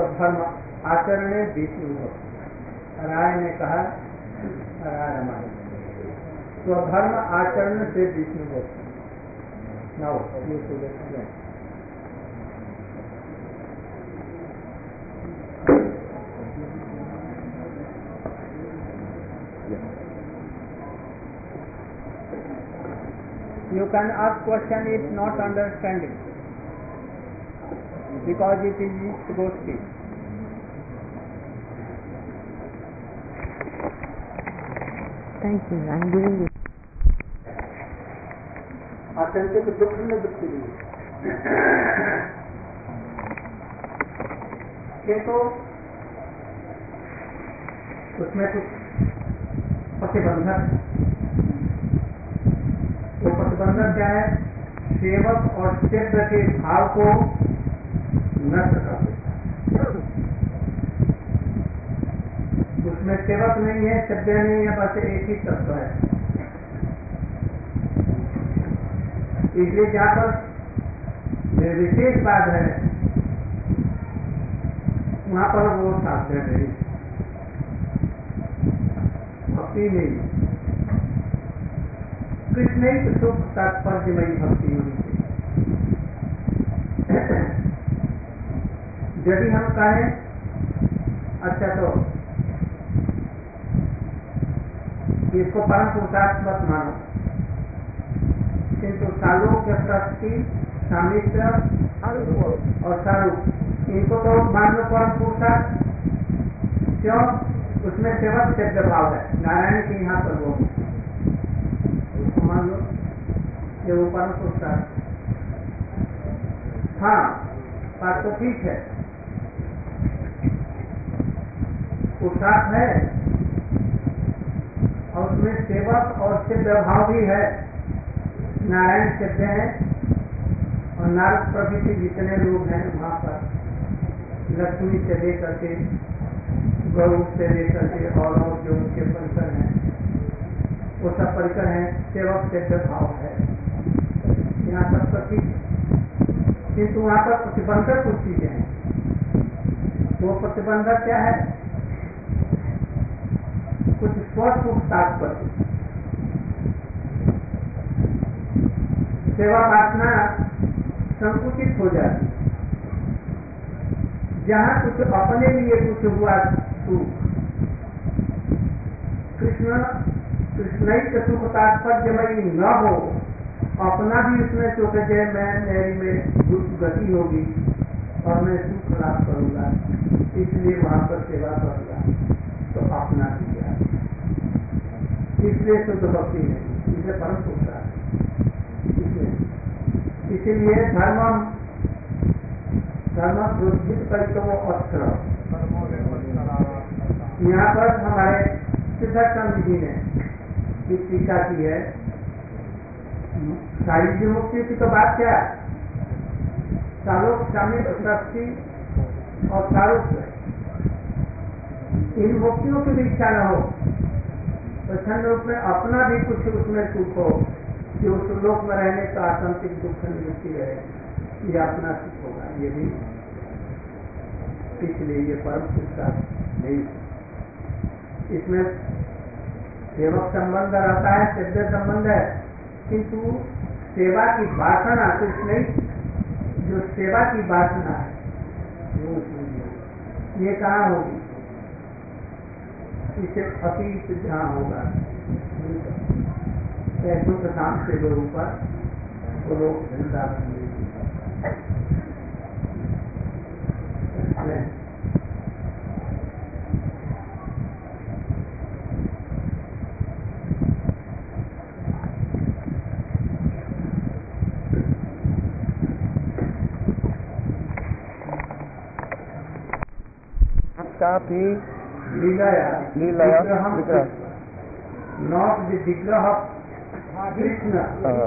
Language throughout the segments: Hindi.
स्वधर्म आचरणे विष्णु। राय ने कहा, राय हमारे स्वधर्म आचरण से विष्णु भक्त। Now you should explain. You can ask question if not understanding, because it is Goshti. Thank you. I'm doing it. आत्यंतिक दुख में वृत्ति हुई। तो उसमें कुछ प्रतिबंधक। वो प्रतिबंधक क्या है? सेवक और सेव्य के भाव को नष्ट कर देता है। उसमें सेवक नहीं है, सेव्य नहीं है, बस एक ही तत्व है। इसलिए जहाँ पर विशेषवाद है वहाँ पर वो साध्य नहीं, भक्ति नहीं। कृष्ण ही सुख तात्पर्यमयी भक्ति होनी चाहिए। यदि हम कहें अच्छा तो इसको परम पुरुषार्थ मत मानो, किंतु सालोक्य सृष्टि सामित्र और सारूप इनको तो मान लो परम पुरुषार्थ। क्यों? उसमें सेवक सेव्य भाव है। नारायण के यहाँ पर वो मान लो ये वो परम पुरुषार्थ। हाँ, बात तो ठीक है, पुरुषार्थ है और उसमें सेवक और सेव्य भाव भी है। नारायण सेव्य है और नारद प्रभृति जितने लोग हैं वहाँ पर लक्ष्मी से लेकर के गौ से लेकर के और जो उनके परिकर हैं वो सब परिकर हैं, सेवक सेव्य भाव है। यहाँ सब प्रति, किंतु वहाँ पर प्रतिबंधक कुछ चीजें हैं। वो प्रतिबंधक क्या है? कुछ स्वस्व तात्पर्य। सेवा वासना संकुचित हो जाती। जहाँ कुछ अपने लिए कुछ हुआ सुख, कृष्ण सुख तात्पर्यमयी न हो, अपना भी उसमें सोचे जाए मैं मेरी में गति होगी और मैं सुख लाभ करूंगा, इसलिए वहां पर सेवा करूंगा, तो अपना भी क्या, इसलिए शुद्ध भक्ति नहीं, इसे परम पुरुषार्थ। इसीलिए धर्म प्रोत्थित कर तो वो अस्त्र। यहाँ पर हमारे सिद्धार्थ जी ने इस टीका की है। सारी मुक्ति की तो बात क्या है? सालोक शामिल सृष्टि और सारूप, इन मुक्तियों की भी इच्छा न हो तो छंद रूप में अपना भी कुछ उसमें सुख हो कि उस लोक में रहने का आतंकिक दुख निवृत्ति है, ये अपना सुख होगा। ये भी इसलिए ये परम पुरुषार्थ नहीं। इसमें सेवक संबंध रहता है, सेव्य संबंध है, किंतु सेवा की वासना कुछ नहीं। जो सेवा की वासना है वो ये कहाँ होगी? इसे अतीत जहाँ होगा ऐसों के काम से लोगों पर वो लोग वृंदावन काफी लीलाया नॉट द विग्रह कृष्ण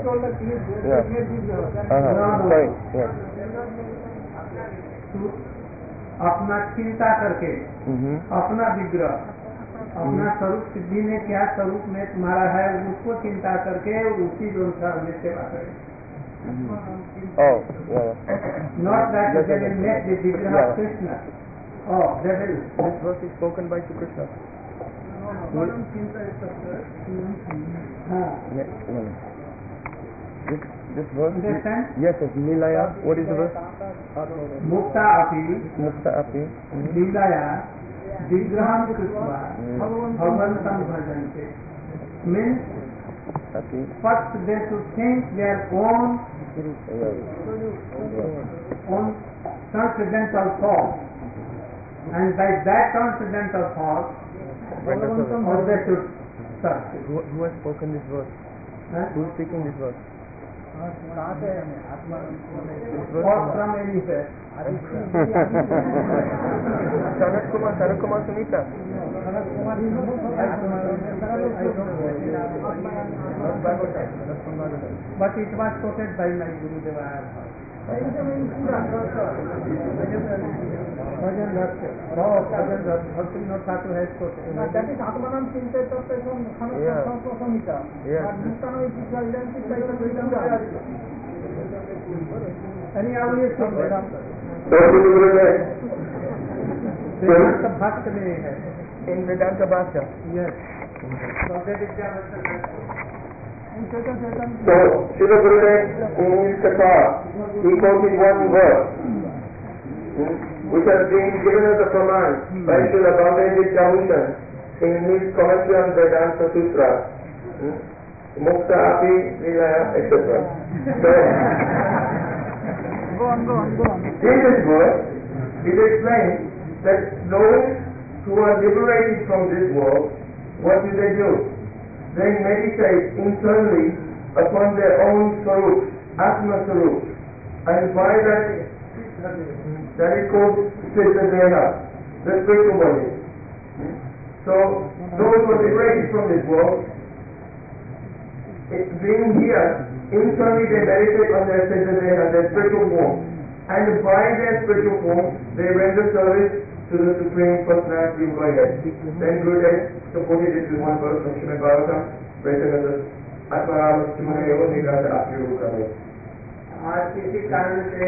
अपना चिंता करके अपना विग्रह, अपना स्वरूप सिद्धि में क्या स्वरूप में तुम्हारा है उसको चिंता करके उसी अनुसार में सेवा करें। नॉट दैट विग्रह Krishna Oh, they will. This verse is spoken by Sri Krishna. Yes, this verse. Understand? Yes, Leelaya. What is the verse? Mukta api Leelaya Vigraham Krishna Bhagavantam Bhajante. Means first they should think their own transcendental thought, and by that transcendental thought or they should search. Who has spoken this verse? Who is speaking this verse? Or from anywhere. Sanat Kumar Sumitra. But it was quoted by my Guru Deva. Bhajan Rakya. Bhaktivinoda Thakur has quoted. That is Atmanam Chinta Tattva from Samhita. But Muktanam is identical by the Vedanta. Anyhow, you should Vedanta Bhakti mein hai. In Vedanta Bhasha. Yes. So that is So, Srila Gurudev in his Katha, he quoted one verse, which has been given as a command by Srila Bhakti Bhushan in his commentary on Vedanta Sutra, Mukta Api Leelaya, etc. So, Go on. in this verse, it explains that those who are liberated from this world, what do? They meditate internally upon their own Swarup, Atma Swarup, and by that is called Siddha Deha, the spiritual body. So, those who are liberated from this world, being here, internally they meditate on their Siddha Deha, their spiritual form, and by their spiritual form, they render service to the Supreme Personality of Godhead. Then Gurudev supported it with one verse from Srimad Bhagavatam, praising as Atmaram Simaneyo Nigrata Apiru Kame. आज किसी कारण से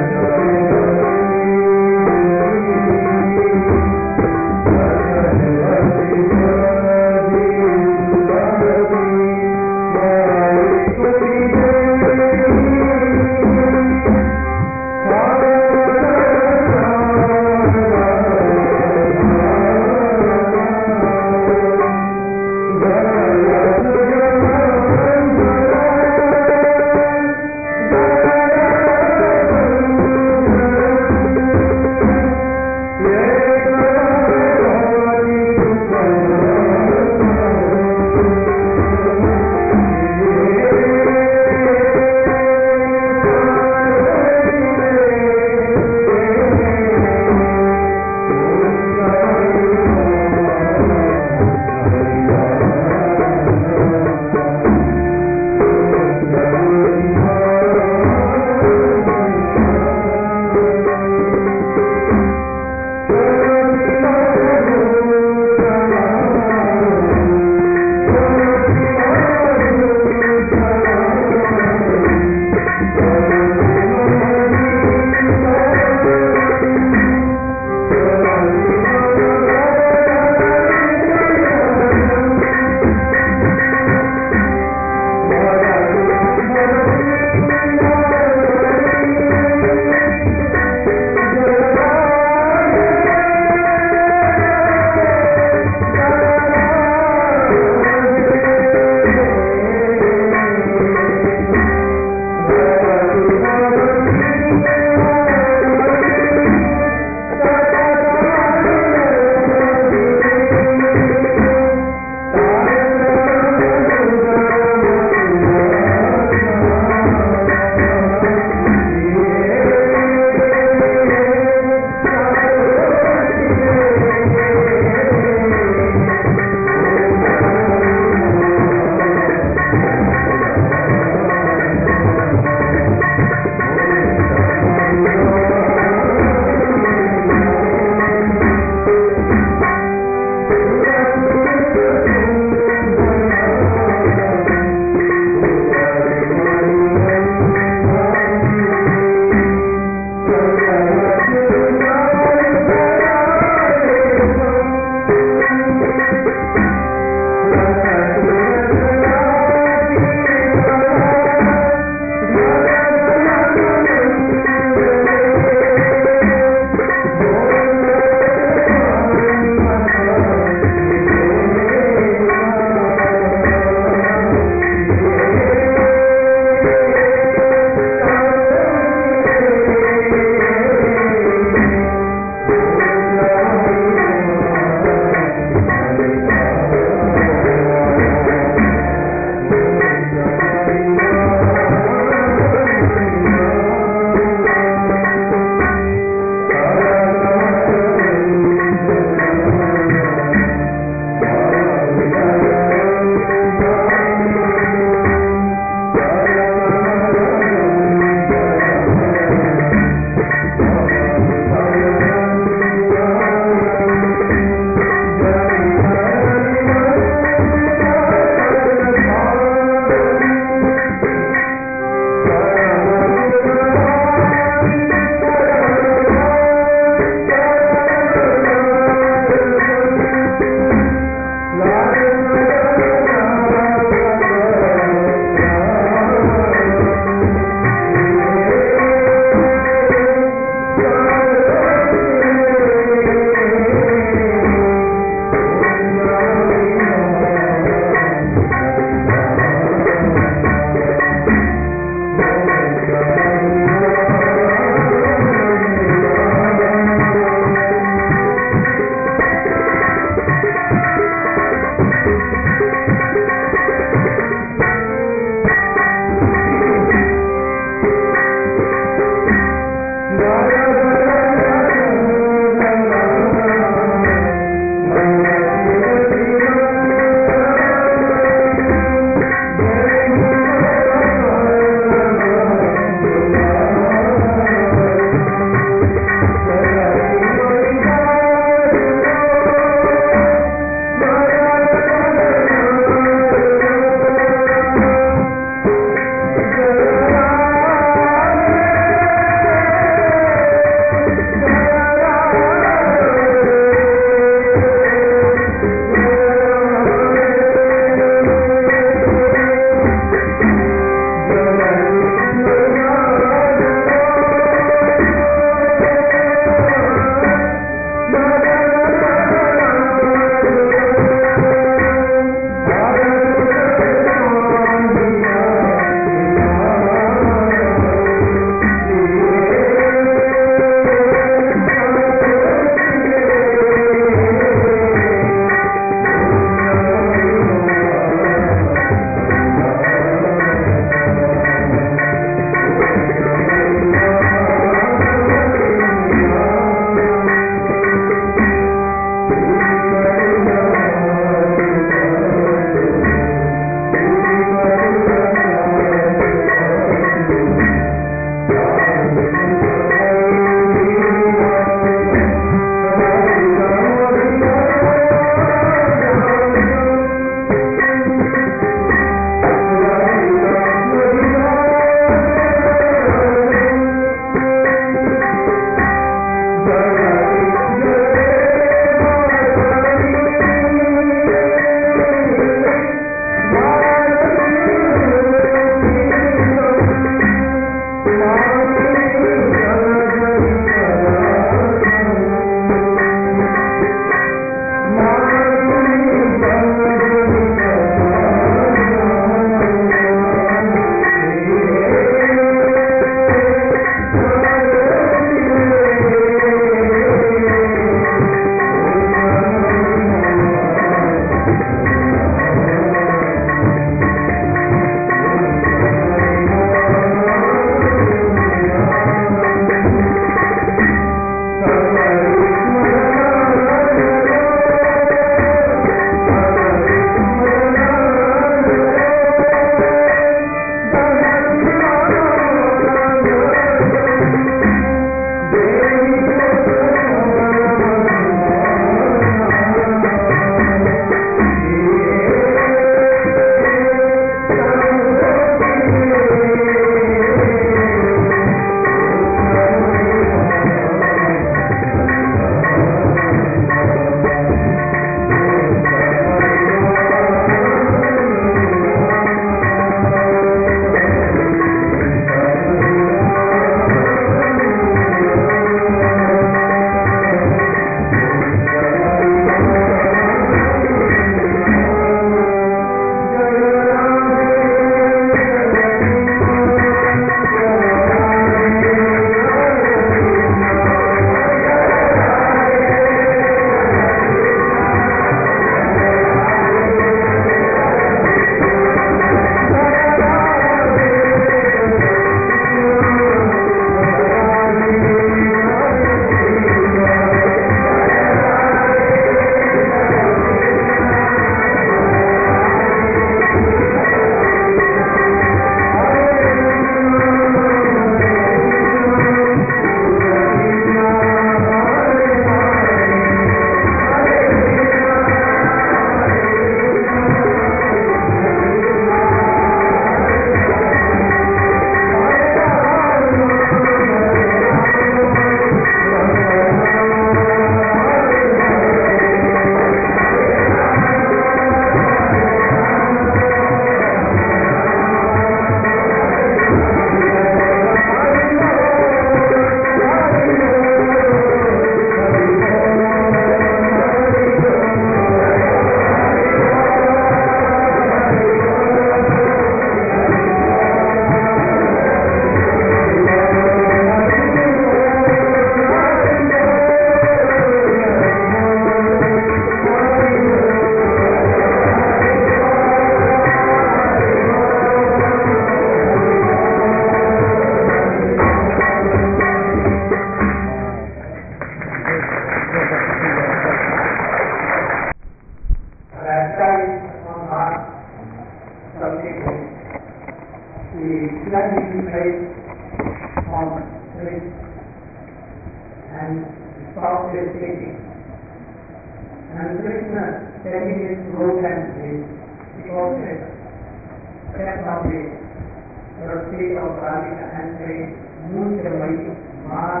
drink and stop their taking. And Krishna taking his road and his because he kept on the state of Radhika and saying, Moon Kavai, Maan,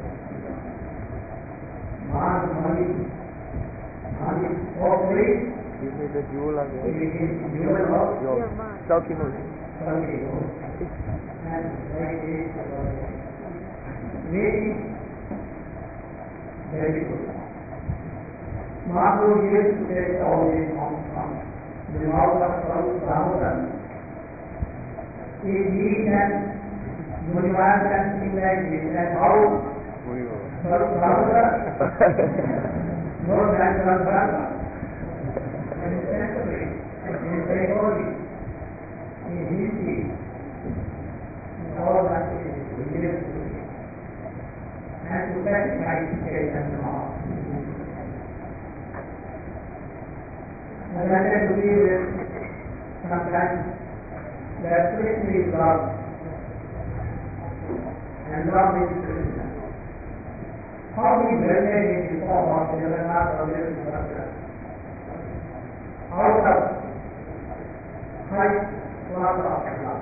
Money, offering. Give me the jewel again. Jewel of Sauki Moon. and like this, very, very good. Mahaprabhu used to take all these songs from the mouth of Brahmadan. If he can, Munivar can sing like this, and how Brahmadan, more than Brahmadan. And essentially, in Bengali, in Hindi, all that is related to it. And to that I say and all. And I believe that sometimes that Krishna is love, and love is Krishna. How we relate in the form of Jagannath or Vishnu out of high class of love.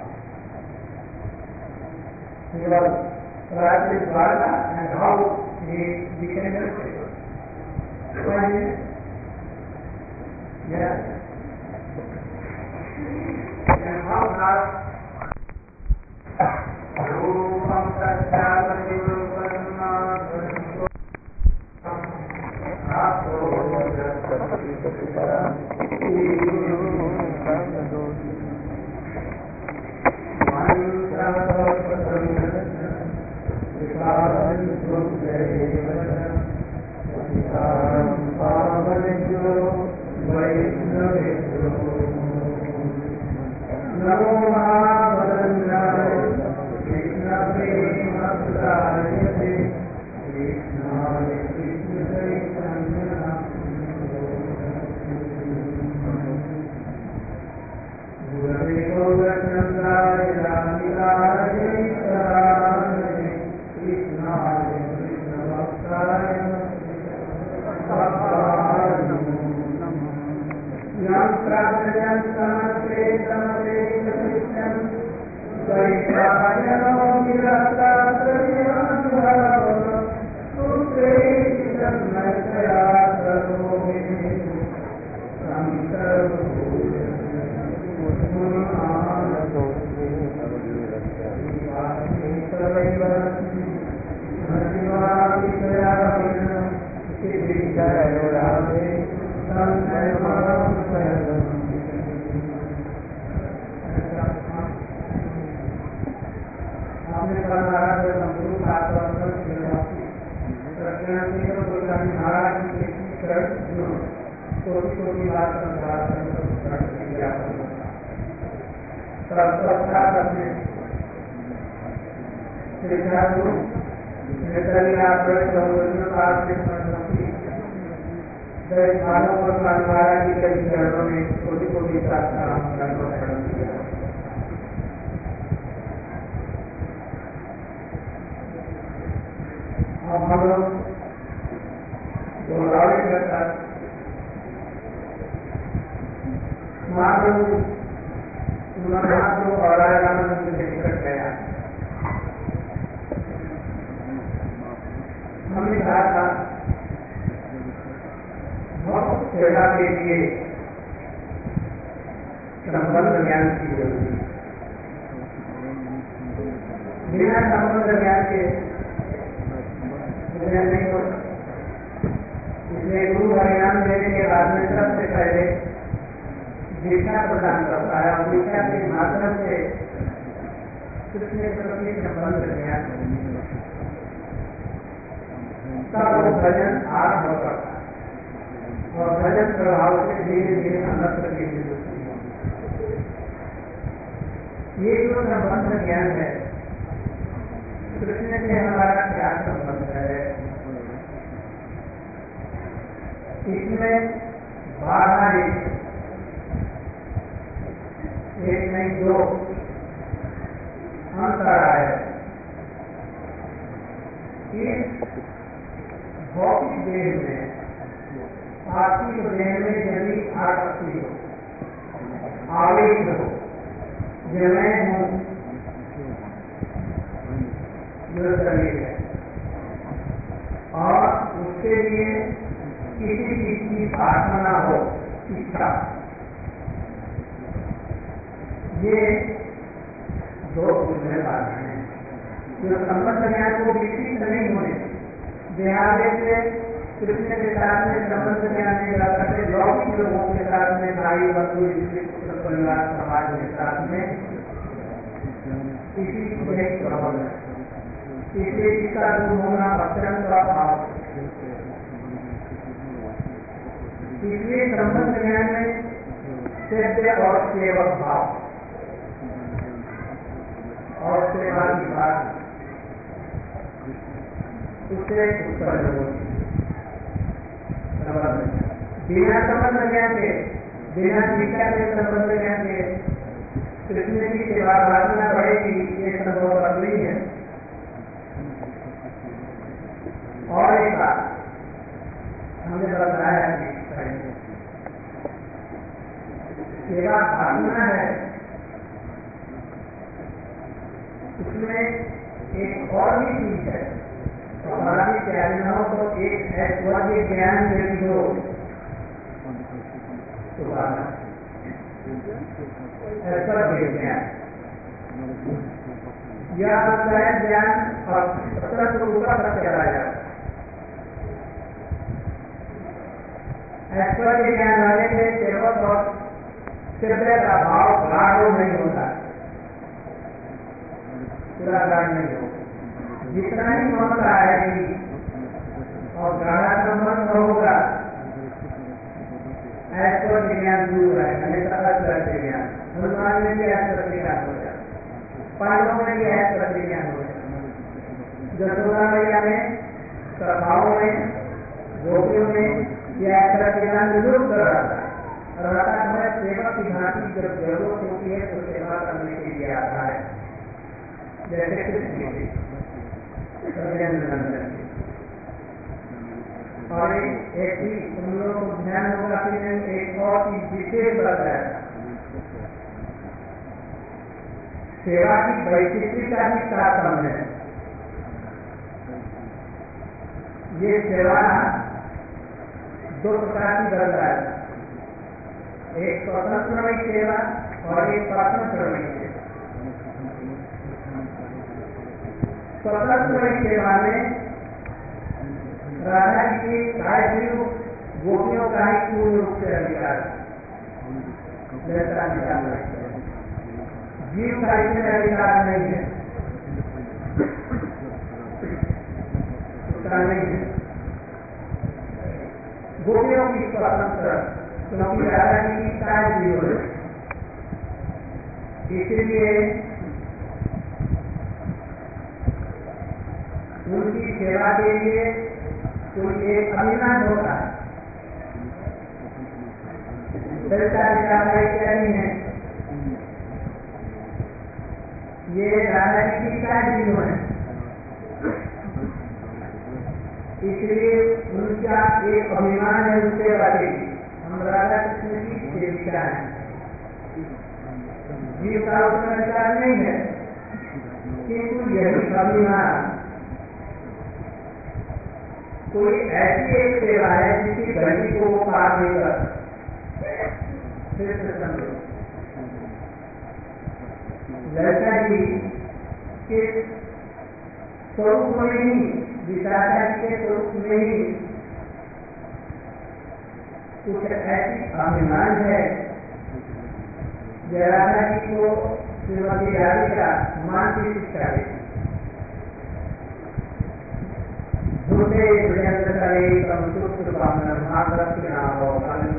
He was wrapped in Dwarka and how he became a Christ. Yes. And how not Rupam Tasyavati Rupanma हमने कहा था बहुत सेवा के लिए संबंध ज्ञान की जरूरत है। बिना संबंध ज्ञान के ज्ञान नहीं होता। इसलिए गुरु हरिनाम देने के बाद में सबसे पहले दीक्षा प्रदान करता है और दीक्षा के माध्यम से कृष्ण के प्रति संबंध ज्ञान तब वो भजन आरंभ करता है और भजन प्रभाव से धीरे धीरे अंदर की ये जो संबंध ज्ञान है कृष्ण से हमारा क्या संबंध है, इसमें 12 एक नहीं दो अंतर आए। इस भौतिक देह में, पार्थिव देह में यदि आसक्ति हो, आवेश हो, मैं हूँ जो शरीर है, और उसके लिए किसी चीज की प्रार्थना हो, इच्छा, ये दो बुझने वाले हैं जो संबंध ज्ञान को विकसित नहीं होने, देहादे से कृष्ण के साथ में संबंध ज्ञान नहीं रह सकते, लौकिक लोगों के साथ में, भाई बंधु परिवार समाज के साथ में, इसी में एक प्रबल है। इसलिए इसका दूर होना अत्यंत अभाव। इसलिए संबंध ज्ञान में सेव्य और सेवक भाव और सेवा की बात उससे उत्पन्न होती। बिना संबंध ज्ञान के, बिना शिक्षा के संबंध ज्ञान के कृष्ण की सेवा प्रार्थना बढ़ेगी, ये संभव नहीं है। और एक बात हमने बताया कि सेवा भावना है, उसमें एक और भी चीज है। हमारा भी ज्ञान हो तो एक ऐश्वर्य ज्ञान यदि हो तो ऐश्वर्य ज्ञान यह ज्ञान ऊपर तक चला जाए। ऐश्वर्य ज्ञान वाले के सेवक और सेव्य का भाव गाढ़ नहीं होता, पूरा गाढ़ नहीं होता। जितना ही ममता आएगी और गाढ़ा संबंध होगा, ऐश्वर्य ज्ञान दूर है, ऐश्वर्य ज्ञान। हनुमान में भी ऐश्वर्य ज्ञान हो जाए, पांडवों में भी ऐश्वर्य ज्ञान हो जाए, जसोदा मैया में, सभाओं में, गोपियों में यह ऐश्वर्य ज्ञान विलुप्त रहता है। समय सेवक की भांति जब जरूरत होती है तो सेवा करने के लिए आता है, जैसे कृष्ण और एक ही उन लोगों को ध्यान होगा कि एक और चीज विशेष बताया, सेवा की वैशिष्टि का भी तारतम्य है। ये सेवा दो प्रकार की करता है, एक स्वतंत्र सेवा और एक स्वतंत्र सेवा। स्वतंत्र सेवा में राधा जी की गायत्री गोपियों का ही पूर्ण रूप से अधिकार, जीव का इसमें अधिकार नहीं है, उसका नहीं है। गोपियों की स्वतंत्र, क्योंकि राधा जी की काय जीव है, इसलिए उनकी सेवा के लिए कोई एक अभिमान होता है। क्या नहीं है, ये राधा जी की काय जीव है, इसलिए उनका एक अभिमान है उनसे बातेगी, हम राधा कृष्ण की सेविका है। जीव का उसमें अधिकार नहीं है, किंतु यही अभिमान कोई ऐसी एक सेवा है जिसकी घड़ी को वो पार नहीं कर, लड़का जी के स्वरूप में ही, विशाखा जी के स्वरूप में ही कुछ ऐसी अभिमान है। जयराधा जी को श्रीमती राधिका मानसिक शिक्षा दी, दूसरे करे संतुष्ट महादर्श के नाम हो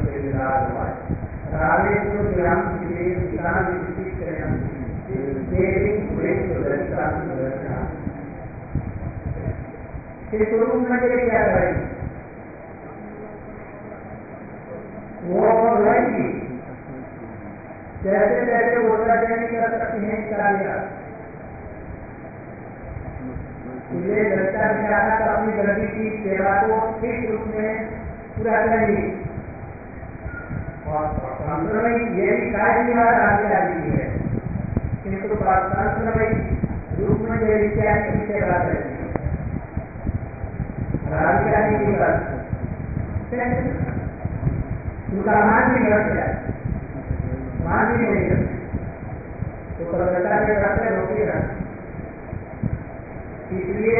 स्वरूप में क्या करेंगे, वो रहेगी जैसे जैसे वो नहीं कर सकती है, इसलिए लड़का ऐसा विचारा तो अपनी गलती की सेवा को ठीक रूप में पूरा करेंगे। और तंत्र में ये भी कार्य आदि है, किंतु तंत्र में रूप में ये विचार की सेवा करेंगे। राधिकानी की बात उनका मान भी घट गया, मान भी नहीं करते तो कलकत्ता के करते रोटी रहते। इसलिए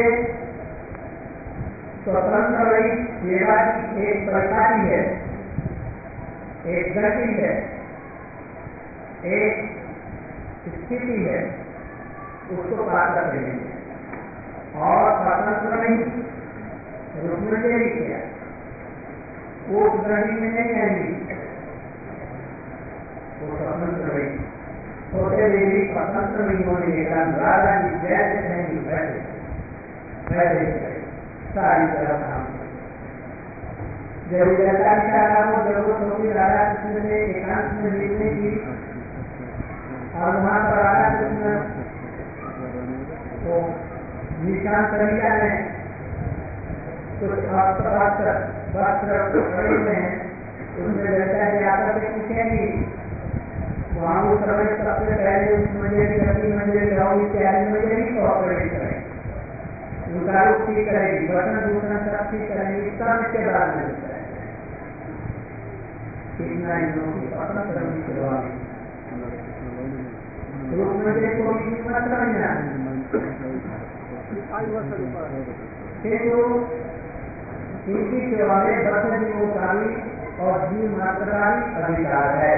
स्वतंत्र रही सेवा की एक प्रकृति है, एक गति है, एक स्थिति है, उसको पार कर देंगे। और स्वतंत्र नहीं रुकने के लिए किया वो गति में नहीं आएंगी, वो स्वतंत्र रही छोटे देवी स्वतंत्र नहीं होने के कारण राजा की जैसे नहीं वैसे सारी तरह काम जब जैसा निकाला वो जरूरत होगी राजा कृष्ण ने एकांत में मिलने की, और वहां पर राजा कृष्ण को निशान तरीका में कुछ वस्त्र खड़े हुए हैं, उसमें जैसा कि आकर के पूछेंगी वहां उस समय सबसे पहले उस मंदिर छठी मंदिर जाओ इत्यादि मंदिर ही ऑपरेट करें, उनका रूप ठीक करेगी, बर्तन दूसरा सब ठीक करेंगे, सब इसके बाद में इतना इन लोगों की अपना करने के बाद रूप मंदिर को मत करना। इनकी सेवा में 10 जीवों और जीव मात्र का भी अधिकार है।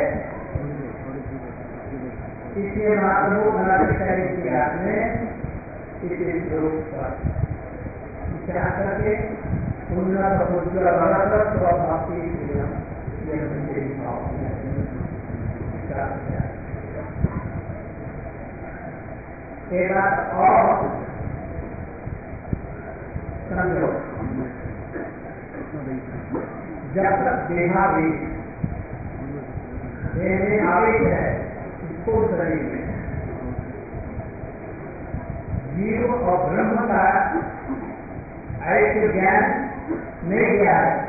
इसलिए महाप्रभु इतिहास में इसे स्वरूप पर विचार करके उन्नत स्वभाव एक बात और समझो, जब तक देहावेश आवेश है इसको शरीर में जीव और ब्रह्म का ऐसे ज्ञान नहीं गया है,